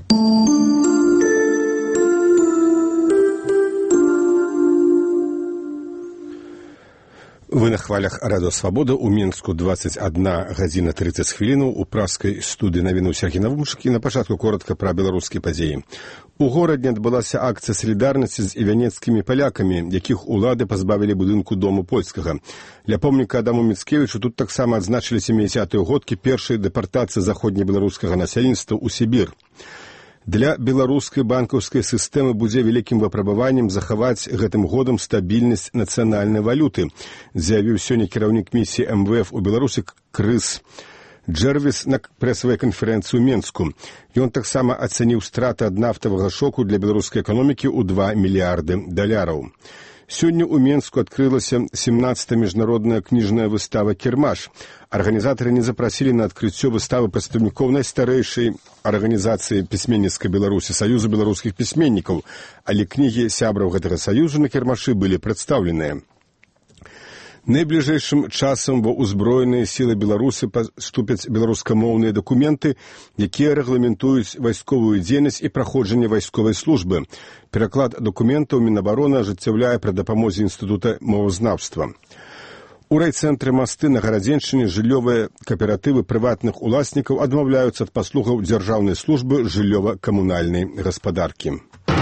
Вы на хвалях Радио Свобода. У Мінску 21 гадзіна 30 хвілінаў. У праскай студыі навіну Сергій Навумчык. І на пачатку коротка пра беларускія падзеі. У горадзе адбылася акцыя салідарнасці з івянецкімі палякамі, якіх улады пазбавілі будынку Дому польскага. Ля помніка Адаму Міцкевічу тут таксама адзначылі 70-е годкі першай дэпартацыі заходнебеларускага насельніцтва ў Сібір. Для беларускай банкаўскай сістэмы будзе вялікім выпрабаваннем захаваць гэтым годам стабільнасць нацыянальнай валюты, заявіў сёння кіраўнік місіі МВФ у Беларусі Крыс Джэрвіс на прэсавай канферэнцыі ў Мінску. Ён таксама ацаніў страты ад нафтавага шоку для беларускай эканомікі ў $2 мільярды. Сёння ў Мінску адкрылася 17-та міжнародная кніжная выстава «Кірмаш». Арганізатары не запрасілі на адкрыццё выставы прадстаўнікоў найстарэйшай арганізацыі пісьменніцкай Беларусі, Саюзу беларускіх пісьменнікаў, але кнігі сябраў гэтага саюзу на кірмашы былі прадстаўленыя. Найбліжэйшым часам ва ўзброеныя сілы Беларусі паступяць беларускамоўныя дакументы, якія рэгламентуюць вайсковую дзейнасць і праходжанне вайсковай службы. Пераклад дакументаў Мінабароны ажыццяўляе пры дапамозе Інстытута мовазнаўства. У райцэнтры Масты на Гарадзеншчыне жыллёвыя кааператывы прыватных уласнікаў адмаўляюцца ад паслугаў дзяржаўнай службы жыллёва-камунальнай гаспадаркі.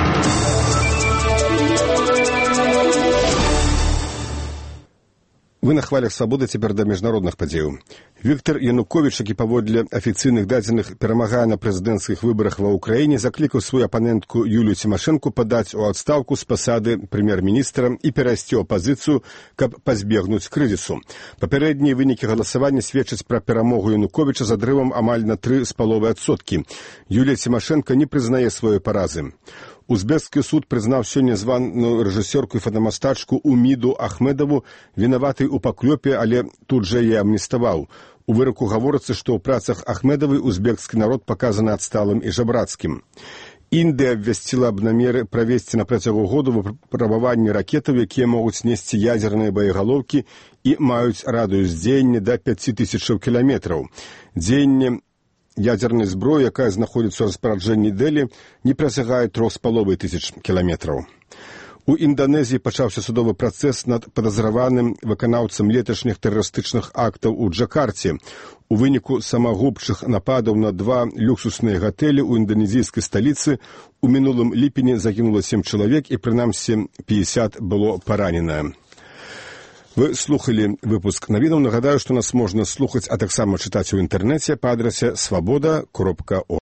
Вы на хвалях Свабоды, цяпер да міжнародных падзеяў. Віктор Януковіч, які паводле афіцыйных дадзеных перамагае на прэзідэнцкіх выбарах ва ўкраіне, заклікаў сваю апанентку Юлію Цімашэнку падаць у адстаўку з пасады прэм'ер-міністра і перайсці ў апазіцыю, каб пазбегнуць крызісу. Папярэднія вынікі галасавання сведчаць пра перамогу Януковіча з адрывам амаль на 3,5%. Юлія Цімашэнка не прызнае сваёй паразы. Узбекскі суд прызнаў сёння званую рэжысёрку і фотамастачку Уміду Ахмедову вінаватай у паклёпе, але тут жа яе амніставаў. У выраку гаворыцца, што ў працах Ахмедовай узбекскі народ паказаны адсталым і жабрацкім. Індыя абвясціла аб намеры правесці на працягу году выпрабаванні ракетаў, якія могуць несці ядзерныя боегалоўкі і маюць радыус дзеяння да 5000 кіламетраў. Дзеянне ядзернай зброі, якая знаходзіцца ў распараджэнні Дэлі, не прасягае 3500 кіламетраў. У Інданезіі пачаўся судовы працэс над падазраваным выканаўцам леташніх тэрарыстычных актаў у Джакарце. У выніку самагубчых нападаў на 2 люксусныя гатэлі ў інданезійскай сталіцы у мінулым ліпені загінула 7 чалавек і прынамсі 50 было паранена. Вы слухали выпуск навінаў. Нагадаю, што нас можна слухаць, а таксама чытаць у інтэрнэце па адрасе swaboda.org.